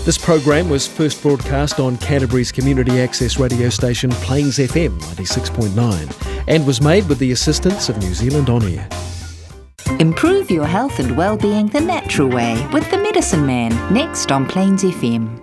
This program was first broadcast on Canterbury's community access radio station Plains FM 96.9 and was made with the assistance of New Zealand On Air. Improve your health and well-being the natural way with The Medicine Man, next on Plains FM.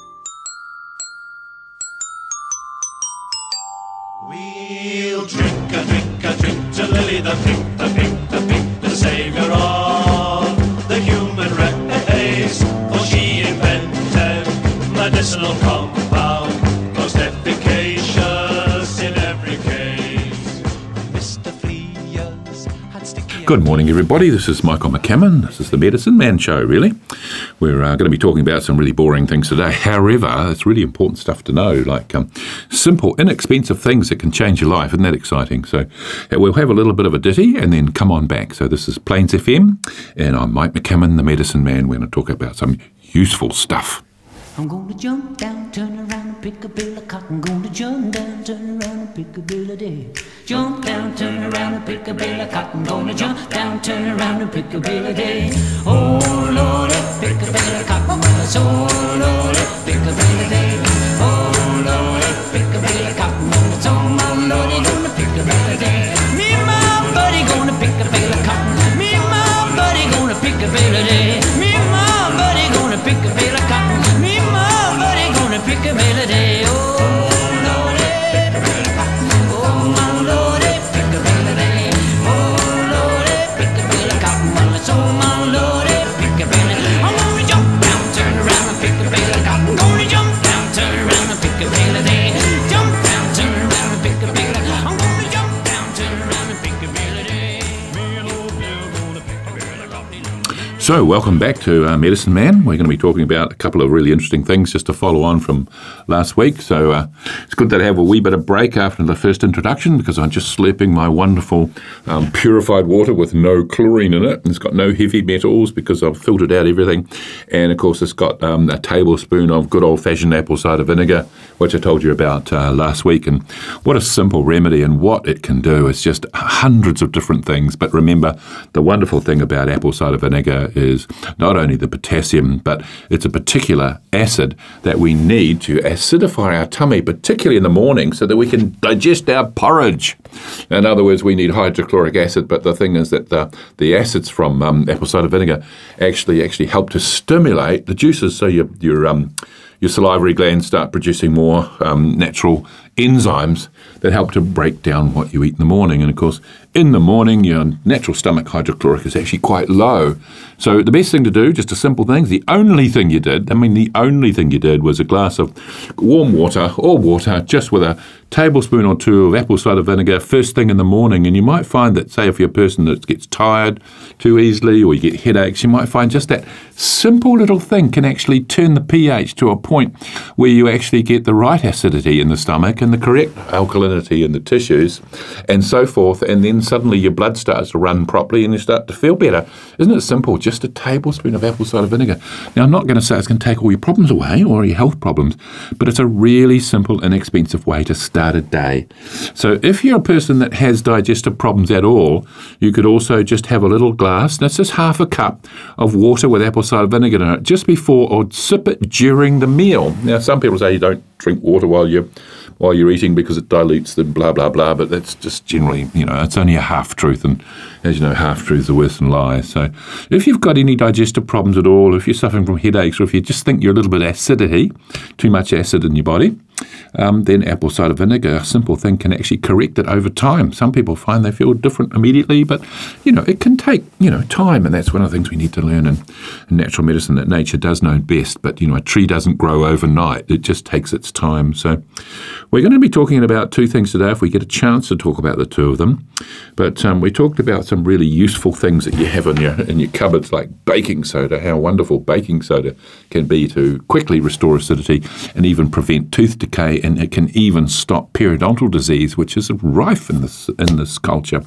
We'll drink to Lily the pink, the saviour of the human race. For she invented medicinal compound, most efficacious in every case. Mr. Fleas had sticky... Good morning, everybody. This is Michael McCammon. This is the Medicine Man Show, really. We're going to be talking about some really boring things today. However, it's really important stuff to know, like simple, inexpensive things that can change your life. Isn't that exciting? So we'll have a little bit of a ditty and then come on back. So this is Plains FM, and I'm Mike McCammon, the Medicine Man. We're going to talk about some useful stuff. I'm gonna jump down, turn around and pick a bill of cotton. Gonna jump down, turn around and pick a bill of day. Jump down, turn around and pick a bill of cotton. Gonna jump down, turn around and pick a bill of day. Oh Lordy, pick a bill of cotton. Oh Lordy, pick a bill of day. Oh Lordy, pick a bill of cotton. So my Lordy gonna pick a bill of day. Me and my buddy gonna pick a bill of cotton. Me and my buddy gonna pick a bill of day. Me and my buddy gonna pick a bill of cotton. Pick a bill a day, oh Lordy, oh my Lordy, pick a bill a day, oh Lordy, pick a bill of cotton, so my Lordy, pick a bill a day. I'm gonna jump down, turn around and pick a bill of cotton. Gonna jump down, turn around and pick a bill a day. Jump down, turn around and pick a bill a day. I'm gonna jump down, turn around and pick a bill a day. Me and old Bill gonna pick a bill of cotton. So, welcome back to Medicine Man. We're going to be talking about a couple of really interesting things just to follow on from last week. So, it's good that I have a wee bit of break after the first introduction because I'm just slurping my wonderful purified water with no chlorine in it. And it's got no heavy metals because I've filtered out everything. And, of course, it's got a tablespoon of good old-fashioned apple cider vinegar, which I told you about last week. And what a simple remedy and what it can do. It's just hundreds of different things. But remember, the wonderful thing about apple cider vinegar is not only the potassium, but it's a particular acid that we need to acidify our tummy, particularly in the morning, so that we can digest our porridge. In other words, we need hydrochloric acid, but the thing is that the acids from apple cider vinegar actually help to stimulate the juices, so your salivary glands start producing more natural enzymes that help to break down what you eat in the morning. And of course, in the morning, your natural stomach hydrochloric is actually quite low. So the best thing to do, just a simple thing, the only thing you did was a glass of warm water or water just with a tablespoon or two of apple cider vinegar first thing in the morning. And you might find that, say, if you're a person that gets tired too easily or you get headaches, you might find just that simple little thing can actually turn the pH to a point where you actually get the right acidity in the stomach and the correct alkalinity in the tissues and so forth, and then suddenly your blood starts to run properly and you start to feel better. Isn't it simple? Just a tablespoon of apple cider vinegar. Now, I'm not going to say it's going to take all your problems away or your health problems, but it's a really simple, inexpensive way to start a day. So if you're a person that has digestive problems at all, you could also just have a little glass, that's just half a cup of water with apple cider vinegar in it just before, or sip it during the meal. Now, some people say you don't drink water while you're eating because it dilutes the blah, blah, blah, but that's just generally, it's only a half-truth, and as you know, half-truths are worse than lies. So if you've got any digestive problems at all, if you're suffering from headaches, or if you just think you're a little bit acidity, too much acid in your body, then apple cider vinegar, a simple thing, can actually correct it over time. Some people find they feel different immediately, but, it can take, time, and that's one of the things we need to learn in natural medicine, that nature does know best, but, a tree doesn't grow overnight. It just takes its time. So we're going to be talking about two things today, if we get a chance to talk about the two of them. But we talked about some really useful things that you have in your cupboards, like baking soda, how wonderful baking soda can be to quickly restore acidity and even prevent tooth decay, and it can even stop periodontal disease, which is rife in this culture.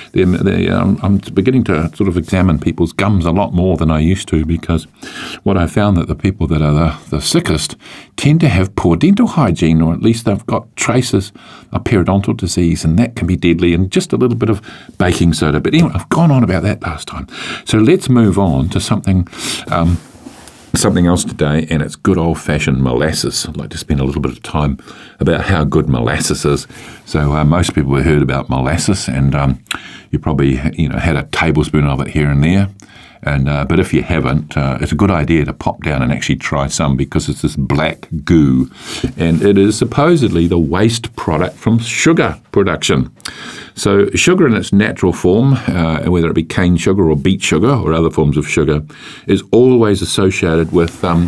I'm beginning to sort of examine people's gums a lot more than I used to, because what I found that the people that are the sickest tend to have poor dental hygiene, or at least they've got traces of periodontal disease, and that can be deadly, and just a little bit of baking soda. But anyway, I've gone on about that last time. So let's move on to something something else today, and it's good old-fashioned molasses. I'd like to spend a little bit of time about how good molasses is. So most people have heard about molasses, and you probably had a tablespoon of it here and there. But if you haven't, it's a good idea to pop down and actually try some, because it's this black goo, and it is supposedly the waste product from sugar production. So sugar in its natural form, whether it be cane sugar or beet sugar or other forms of sugar, is always associated with a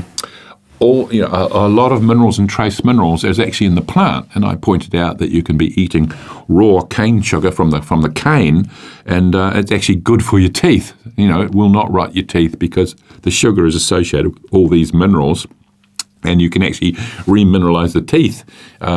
lot of minerals and trace minerals is actually in the plant. And I pointed out that you can be eating raw cane sugar from the cane, and it's actually good for your teeth. It will not rot your teeth because the sugar is associated with all these minerals. And you can actually remineralize the teeth,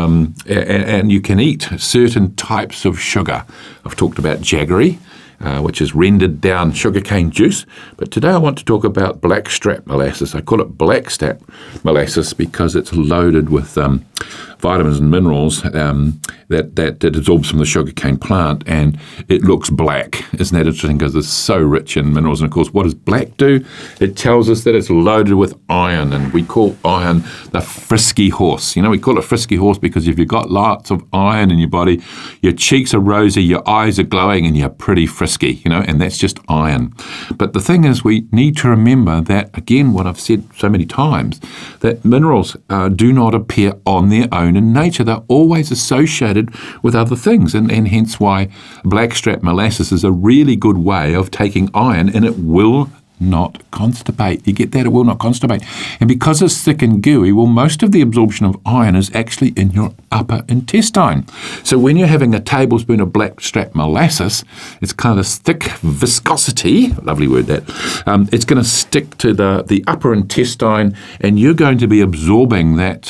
and you can eat certain types of sugar. I've talked about jaggery, which is rendered down sugarcane juice. But today I want to talk about blackstrap molasses. I call it blackstrap molasses because it's loaded with vitamins and minerals that absorbs from the sugarcane plant, and it looks black. Isn't that interesting? Because it's so rich in minerals. And of course, what does black do? It tells us that it's loaded with iron, and we call iron the frisky horse. We call it frisky horse because if you've got lots of iron in your body, your cheeks are rosy, your eyes are glowing, and you're pretty frisky, and that's just iron. But the thing is, we need to remember that, again, what I've said so many times, that minerals do not appear on their own in nature. They're always associated with other things, and hence why blackstrap molasses is a really good way of taking iron, and it will not constipate. You get that? It will not constipate. And because it's thick and gooey, most of the absorption of iron is actually in your upper intestine. So when you're having a tablespoon of blackstrap molasses, it's kind of thick viscosity, lovely word that, it's going to stick to the upper intestine, and you're going to be absorbing that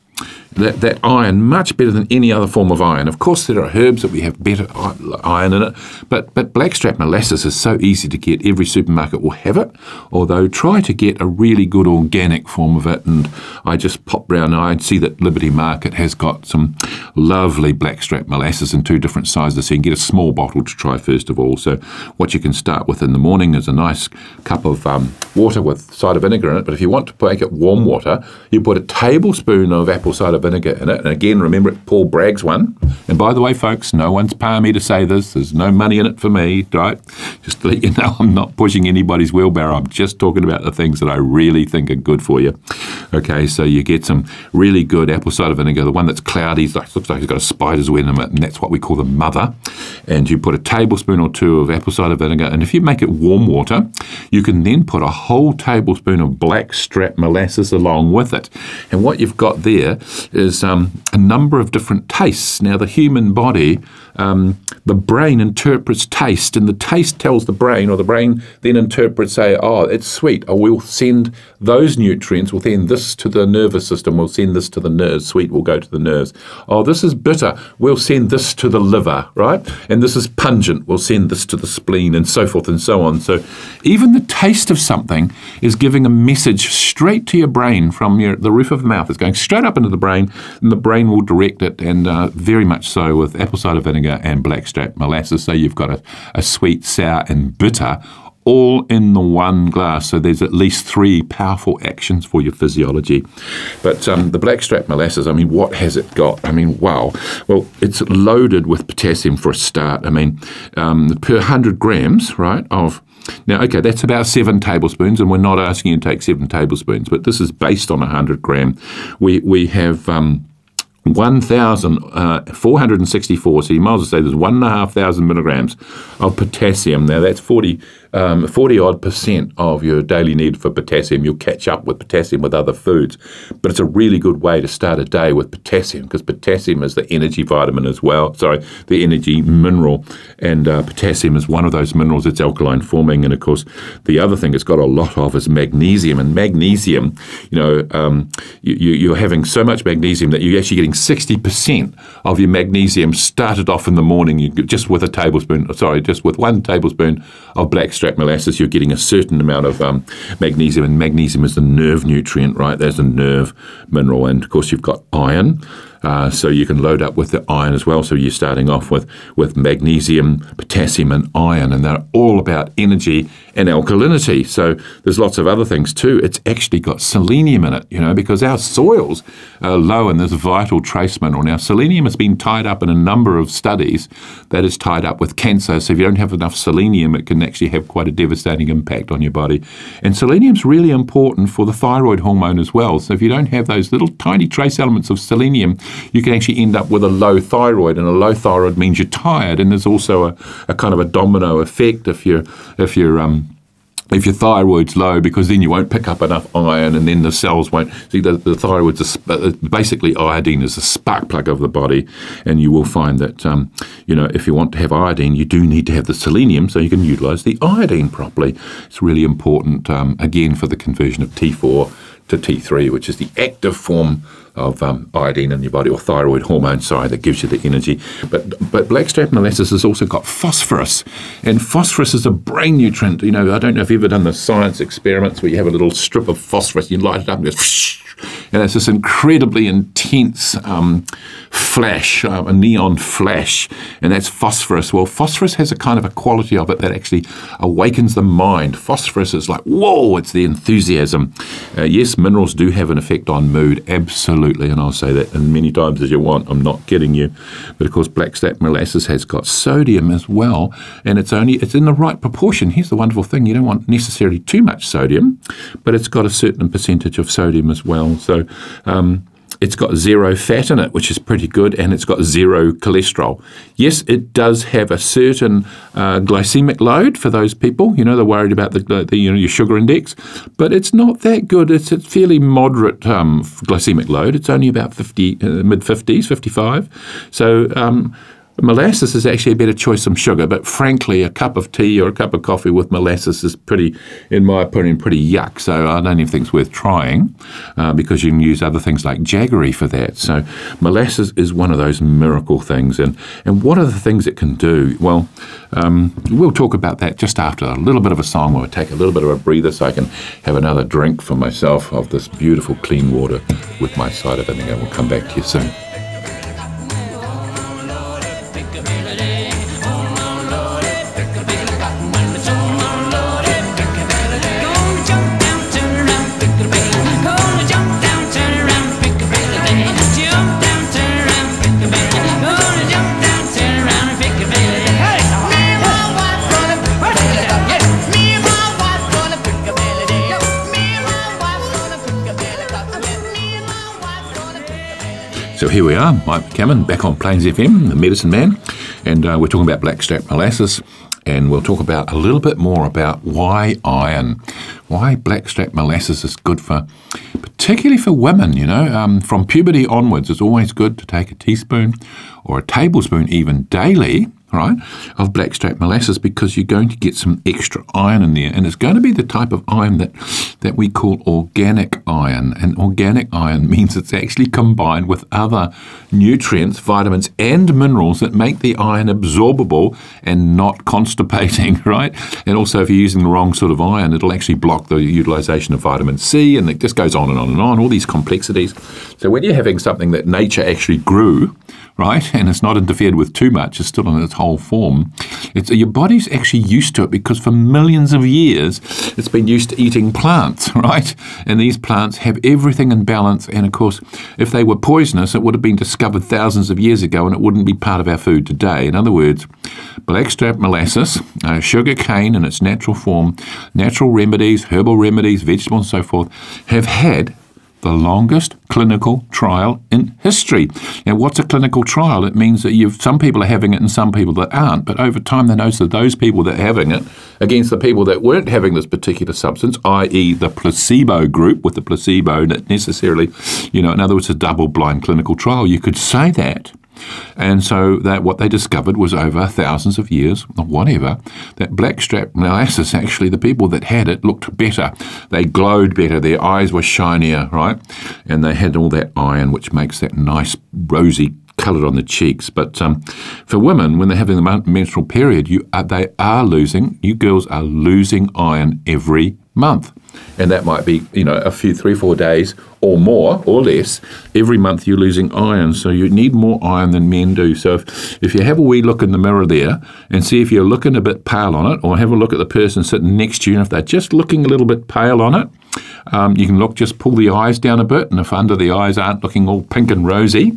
iron much better than any other form of iron. Of course, there are herbs that we have better iron in it, but blackstrap molasses is so easy to get. Every supermarket will have it, although try to get a really good organic form of it. And I just pop round and I see that Liberty Market has got some lovely blackstrap molasses in 2 different sizes, so you can get a small bottle to try first of all. So what you can start with in the morning is a nice cup of water with cider vinegar in it, but if you want to make it warm water, you put a tablespoon of apple cider vinegar in it. And again, remember, it's Paul Bragg's one. And by the way, folks, no one's paying me to say this. There's no money in it for me, right? Just to let you know, I'm not pushing anybody's wheelbarrow. I'm just talking about the things that I really think are good for you. Okay, so you get some really good apple cider vinegar, the one that's cloudy, looks like it's got a spider's web in it, and that's what we call the mother. And you put a tablespoon or 2 of apple cider vinegar, and if you make it warm water, you can then put a whole tablespoon of blackstrap molasses along with it. And what you've got there is a number of different tastes. Now, the human body, the brain interprets taste, and the taste tells the brain, or the brain then interprets, say, oh, it's sweet. Oh, we'll send those nutrients, we'll send this to the nervous system, we'll send this to the nerves. Sweet will go to the nerves. Oh, this is bitter. We'll send this to the liver, right? And this is pungent. We'll send this to the spleen, and so forth and so on. So even the taste of something is giving a message straight to your brain from the roof of the mouth. It's going straight up into the brain, and the brain will direct it, and very much so with apple cider vinegar and blackstrap molasses. So you've got a sweet, sour, and bitter all in the one glass. So there's at least 3 powerful actions for your physiology. But the blackstrap molasses, what has it got? Wow. Well, it's loaded with potassium for a start. Per 100 grams, right, of... Now, okay, that's about 7 tablespoons, and we're not asking you to take 7 tablespoons, but this is based on 100 gram. We have 1,464, so you might as well say there's 1,500 milligrams of potassium. Now, that's 40-odd% of your daily need for potassium. You'll catch up with potassium with other foods, but it's a really good way to start a day with potassium, because potassium is the energy vitamin as well, the energy mineral, and potassium is one of those minerals that's alkaline forming. And of course, the other thing it's got a lot of is magnesium, and magnesium, you're having so much magnesium that you're actually getting 60% of your magnesium started off in the morning, just with 1 tablespoon of blackstrap molasses. You're getting a certain amount of magnesium, and magnesium is the nerve nutrient, right? There's a nerve mineral, and of course you've got iron. So you can load up with the iron as well. So you're starting off with magnesium, potassium and iron, and they're all about energy and alkalinity. So there's lots of other things too. It's actually got selenium in it, because our soils are low in this vital trace mineral. Now, selenium has been tied up in a number of studies that is tied up with cancer. So if you don't have enough selenium, it can actually have quite a devastating impact on your body. And selenium's really important for the thyroid hormone as well. So if you don't have those little tiny trace elements of selenium, you can actually end up with a low thyroid, and a low thyroid means you're tired. And there's also a kind of a domino effect if your thyroid's low, because then you won't pick up enough iron, and then the cells won't. See, the thyroid's basically iodine is a spark plug of the body, and you will find that if you want to have iodine, you do need to have the selenium so you can utilise the iodine properly. It's really important again for the conversion of T4 to T3, which is the active form of iodine in your body, or thyroid hormone, that gives you the energy. But blackstrap molasses has also got phosphorus, and phosphorus is a brain nutrient. I don't know if you've ever done the science experiments where you have a little strip of phosphorus, you light it up and it goes, and it's this incredibly intense flash, a neon flash, and that's phosphorus. Well, phosphorus has a kind of a quality of it that actually awakens the mind. Phosphorus is like, whoa, it's the enthusiasm. Yes, minerals do have an effect on mood, absolutely, and I'll say that as many times as you want. I'm not kidding you. But of course, blackstrap molasses has got sodium as well, and it's in the right proportion. Here's the wonderful thing: you don't want necessarily too much sodium, but it's got a certain percentage of sodium as well. So it's got zero fat in it, which is pretty good, and it's got zero cholesterol. Yes, it does have a certain glycemic load for those people. They're worried about your sugar index, but it's not that good. It's a fairly moderate glycemic load. It's only about mid-50s, 55. So molasses is actually a better choice than sugar, but frankly, a cup of tea or a cup of coffee with molasses is in my opinion, pretty yuck. So I don't even think it's worth trying because you can use other things like jaggery for that. So molasses is one of those miracle things. And what are the things it can do? Well, we'll talk about that just after a little bit of a song where we'll take a little bit of a breather so I can have another drink for myself of this beautiful clean water with my cider vinegar. We'll come back to you soon. So here we are, Mike McCammon, back on Plains FM, the Medicine Man, and we're talking about blackstrap molasses, and we'll talk about a little bit more about why iron, why blackstrap molasses is good for, particularly for women, from puberty onwards. It's always good to take a teaspoon or a tablespoon even daily, right, of blackstrap molasses, because you're going to get some extra iron in there, and it's going to be the type of iron that we call organic iron. And organic iron means it's actually combined with other nutrients, vitamins and minerals that make the iron absorbable and not constipating, right? And also, if you're using the wrong sort of iron, it'll actually block the utilization of vitamin C, and it just goes on and on and on, all these complexities. So when you're having something that nature actually grew, right, and it's not interfered with too much, it's still in its whole form, your body's actually used to it, because for millions of years it's been used to eating plants, right? And these plants have everything in balance, and of course, if they were poisonous, it would have been discovered thousands of years ago, and it wouldn't be part of our food today. In other words, blackstrap molasses, sugar cane in its natural form, natural remedies, herbal remedies, vegetables and so forth, have had the longest clinical trial in history. Now, what's a clinical trial? It means that some people are having it and some people that aren't, but over time they notice that those people that are having it against the people that weren't having this particular substance, i.e. the placebo group, with the placebo not necessarily, in other words, a double-blind clinical trial, you could say that. And so that what they discovered was over thousands of years, or whatever, that blackstrap molasses, actually the people that had it looked better. They glowed better, their eyes were shinier, right? And they had all that iron, which makes that nice rosy coloured on the cheeks. But for women, when they're having the menstrual period, you girls are losing iron every month. And that might be, a few, 3-4 days or more or less. Every month you're losing iron, so you need more iron than men do. So if you have a wee look in the mirror there and see if you're looking a bit pale on it, or have a look at the person sitting next to you, and if they're just looking a little bit pale on it, you can just pull the eyes down a bit, and if under the eyes aren't looking all pink and rosy,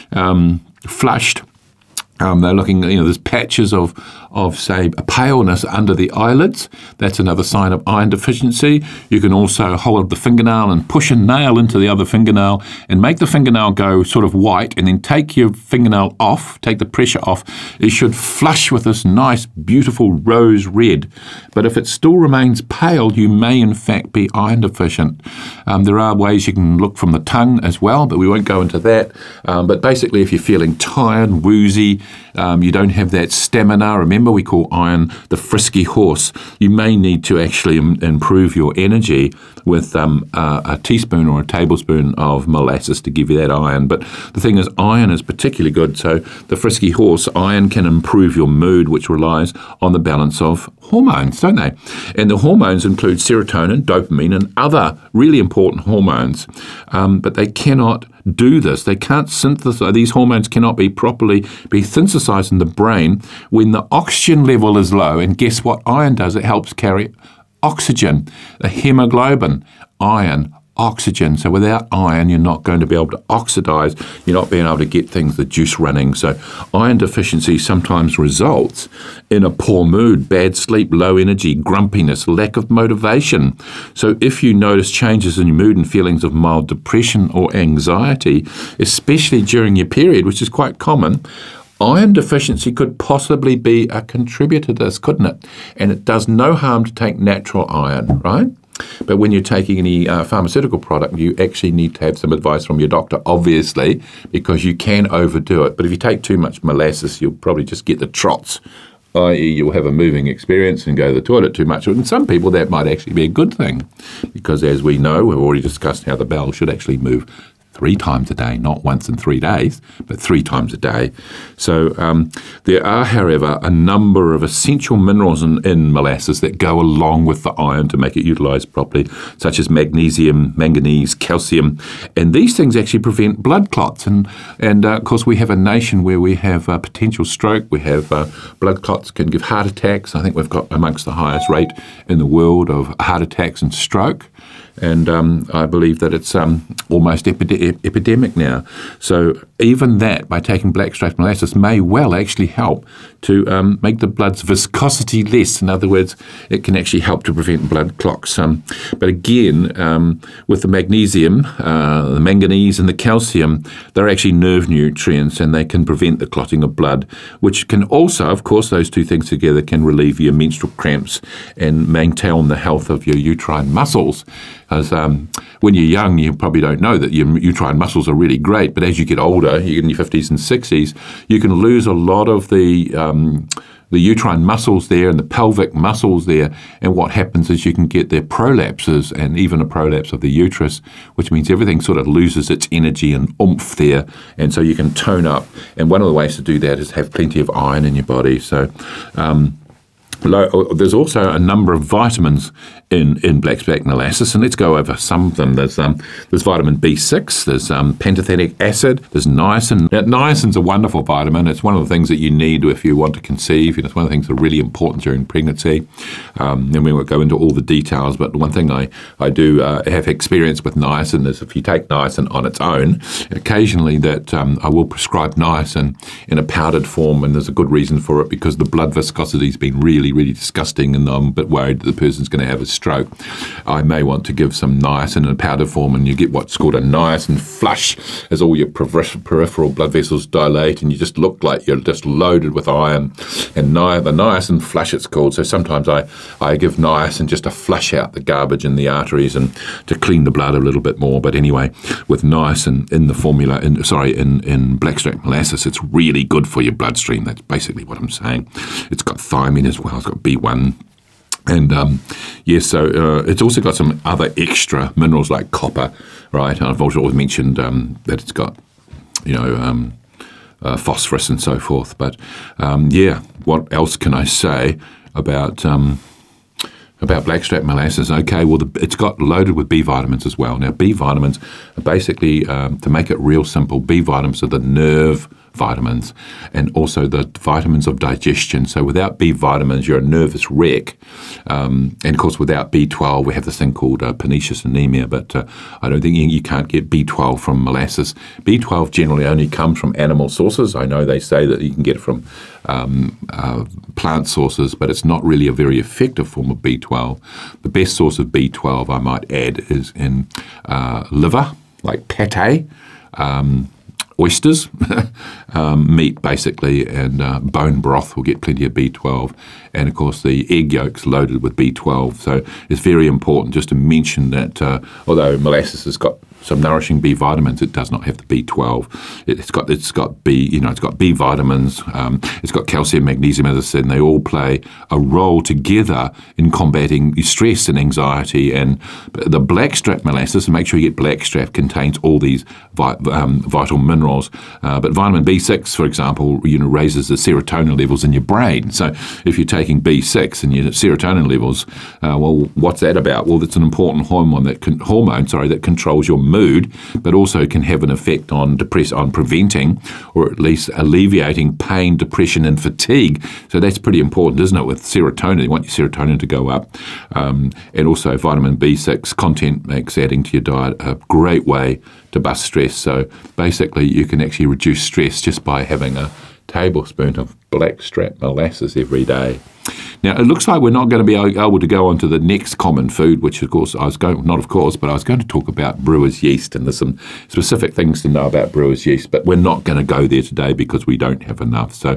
flushed, they're looking, there's patches of, say, a paleness under the eyelids. That's another sign of iron deficiency. You can also hold the fingernail and push a nail into the other fingernail and make the fingernail go sort of white, and then take your fingernail off, take the pressure off. It should flush with this nice, beautiful rose red. But if it still remains pale, you may in fact be iron deficient. There are ways you can look from the tongue as well, but we won't go into that. But basically, if you're feeling tired, woozy, you don't have that stamina. Remember, we call iron the frisky horse. You may need to actually improve your energy with a teaspoon or a tablespoon of molasses to give you that iron. But the thing is, iron is particularly good. So the frisky horse, iron can improve your mood, which relies on the balance of hormones, don't they? And the hormones include serotonin, dopamine, and other really important hormones. But they cannot do this. They can't synthesize. These hormones cannot properly be synthesized in the brain when the oxygen level is low. And guess what iron does? It helps carry oxygen, the hemoglobin, iron, oxygen. So without iron, you're not going to be able to oxidize. You're not being able to get the juice running. So iron deficiency sometimes results in a poor mood, bad sleep, low energy, grumpiness, lack of motivation. So if you notice changes in your mood and feelings of mild depression or anxiety, especially during your period, which is quite common, iron deficiency could possibly be a contributor to this, couldn't it? And it does no harm to take natural iron, right? But when you're taking any pharmaceutical product, you actually need to have some advice from your doctor, obviously, because you can overdo it. But if you take too much molasses, you'll probably just get the trots, i.e. you'll have a moving experience and go to the toilet too much. And some people, that might actually be a good thing, because as we know, we've already discussed how the bowel should actually move 3 times a day, not once in 3 days, but 3 times a day. So there are, however, a number of essential minerals in molasses that go along with the iron to make it utilised properly, such as magnesium, manganese, calcium, and these things actually prevent blood clots. And of course, we have a nation where we have potential stroke. We have blood clots can give heart attacks. I think we've got amongst the highest rate in the world of heart attacks and stroke. And I believe that it's almost epidemic now. So even that, by taking black straight molasses, may well actually help to make the blood's viscosity less. In other words, it can actually help to prevent blood clots. But again, with the magnesium, the manganese and the calcium, they're actually nerve nutrients, and they can prevent the clotting of blood, which can also, of course, those two things together can relieve your menstrual cramps and maintain the health of your uterine muscles. Because when you're young, you probably don't know that your uterine muscles are really great, but as you get older, you get in your 50s and 60s, you can lose a lot of the uterine muscles there and the pelvic muscles there, and what happens is you can get their prolapses and even a prolapse of the uterus, which means everything sort of loses its energy and oomph there, and so you can tone up. And one of the ways to do that is have plenty of iron in your body. So there's also a number of vitamins in black molasses, and let's go over some of them. There's vitamin B6, there's pantothenic acid, there's niacin. Now, niacin's a wonderful vitamin. It's one of the things that you need if you want to conceive. It's one of the things that are really important during pregnancy. And we won't go into all the details, but one thing I do have experience with niacin is if you take niacin on its own, occasionally that I will prescribe niacin in a powdered form, and there's a good reason for it, because the blood viscosity has been really, really disgusting, and I'm a bit worried that the person's going to have a stroke. I may want to give some niacin in a powder form, and you get what's called a niacin flush, as all your peripheral blood vessels dilate, and you just look like you're just loaded with iron. And the niacin flush, it's called. So sometimes I give niacin just to flush out the garbage in the arteries and to clean the blood a little bit more. But anyway, with niacin in the formula, in blackstrap molasses, it's really good for your bloodstream. That's basically what I'm saying. It's got thiamine as well. It's got B1. And so it's also got some other extra minerals like copper, right? And I've also always mentioned that it's got, phosphorus and so forth. But what else can I say about About blackstrap molasses, okay, well, it's got loaded with B vitamins as well. Now, B vitamins are basically, to make it real simple, B vitamins are the nerve vitamins and also the vitamins of digestion. So without B vitamins, you're a nervous wreck. And of course, without B12, we have this thing called pernicious anemia, but I don't think you can't get B12 from molasses. B12 generally only comes from animal sources. I know they say that you can get it from plant sources, but it's not really a very effective form of B12. The best source of B12, I might add, is in liver, like pate, oysters, meat basically, and bone broth will get plenty of B12. And of course the egg yolk's loaded with B12. So it's very important just to mention that although molasses has got some nourishing B vitamins, it does not have the B12. It's got B, it's got B vitamins, it's got calcium, magnesium, as I said, and they all play a role together in combating stress and anxiety. And the blackstrap molasses, and make sure you get blackstrap, contains all these vital minerals. But vitamin B6, for example, raises the serotonin levels in your brain. So if you're taking B6 and your serotonin levels, well, what's that about? Well, it's an important hormone that controls your mood, but also can have an effect on preventing or at least alleviating pain, depression, and fatigue. So that's pretty important, isn't it? With serotonin, you want your serotonin to go up, and also vitamin B6 content makes adding to your diet a great way to bust stress. So basically, you can actually reduce stress just by having a tablespoon of blackstrap molasses every day. Now, it looks like we're not going to be able to go on to the next common food, which, of course, I was going to talk about brewer's yeast, and there's some specific things to know about brewer's yeast, but we're not going to go there today because we don't have enough. So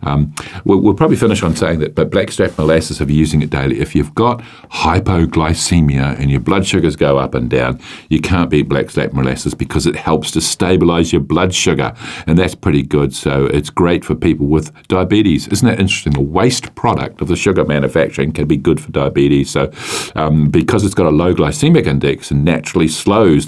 we'll probably finish on saying that, but blackstrap molasses, if you're using it daily, if you've got hypoglycemia and your blood sugars go up and down, you can't beat blackstrap molasses because it helps to stabilize your blood sugar, and that's pretty good. So it's great for people with diabetes. Isn't that interesting? The waste product of the sugar manufacturing can be good for diabetes. So because it's got a low glycemic index and naturally slows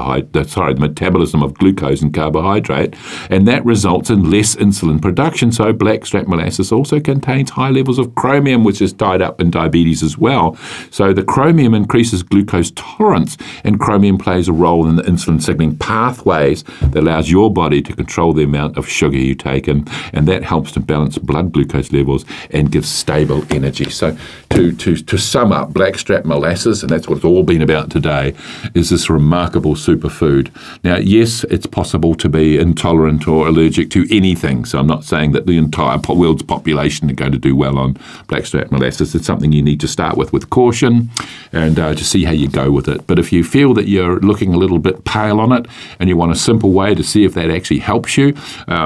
the metabolism of glucose and carbohydrate, and that results in less insulin production. So blackstrap molasses also contains high levels of chromium, which is tied up in diabetes as well. So the chromium increases glucose tolerance, and chromium plays a role in the insulin signaling pathways that allows your body to control the amount of sugar you take, and that helps to balance blood glucose levels and gives stable energy. So to sum up, blackstrap molasses, and that's what it's all been about today, is this remarkable superfood. Now, yes, it's possible to be intolerant or allergic to anything, so I'm not saying that the entire world's population are going to do well on blackstrap molasses. It's something you need to start with caution and to see how you go with it. But if you feel that you're looking a little bit pale on it and you want a simple way to see if that actually helps you,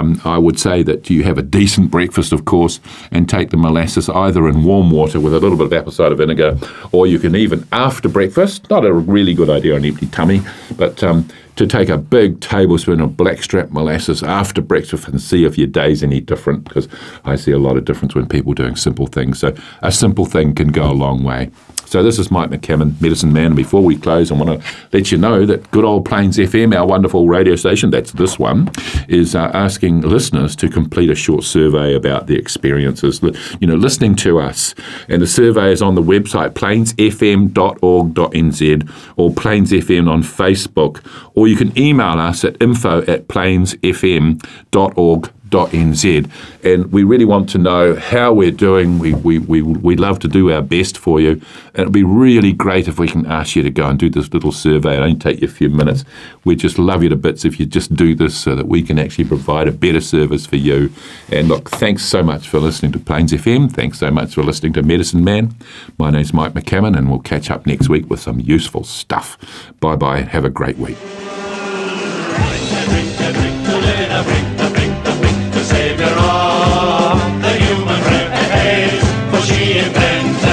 I would say that you have a decent breakfast, of course, and take the molasses either in warm water with a little bit of apple cider vinegar, or you can even after breakfast, not a really good idea on empty tummy, but to take a big tablespoon of blackstrap molasses after breakfast and see if your day's any different, because I see a lot of difference when people doing simple things. So a simple thing can go a long way. So this is Mike McCammon, Medicine Man. And before we close, I want to let you know that good old Plains FM, our wonderful radio station, that's this one, is asking listeners to complete a short survey about their experiences, listening to us. And the survey is on the website, plainsfm.org.nz, or Plains FM on Facebook, or you can email us at info@plainsfm.org.nz. And we really want to know how we're doing. We love to do our best for you, and it'd be really great if we can ask you to go and do this little survey. It'll only take you a few minutes. We just love you to bits if you just do this so that we can actually provide a better service for you. And look, thanks so much for listening to Plains FM. Thanks so much for listening to Medicine Man. My name's Mike McCammon, and we'll catch up next week with some useful stuff. Bye-bye. Have a great week. Savior of the human race, for she invented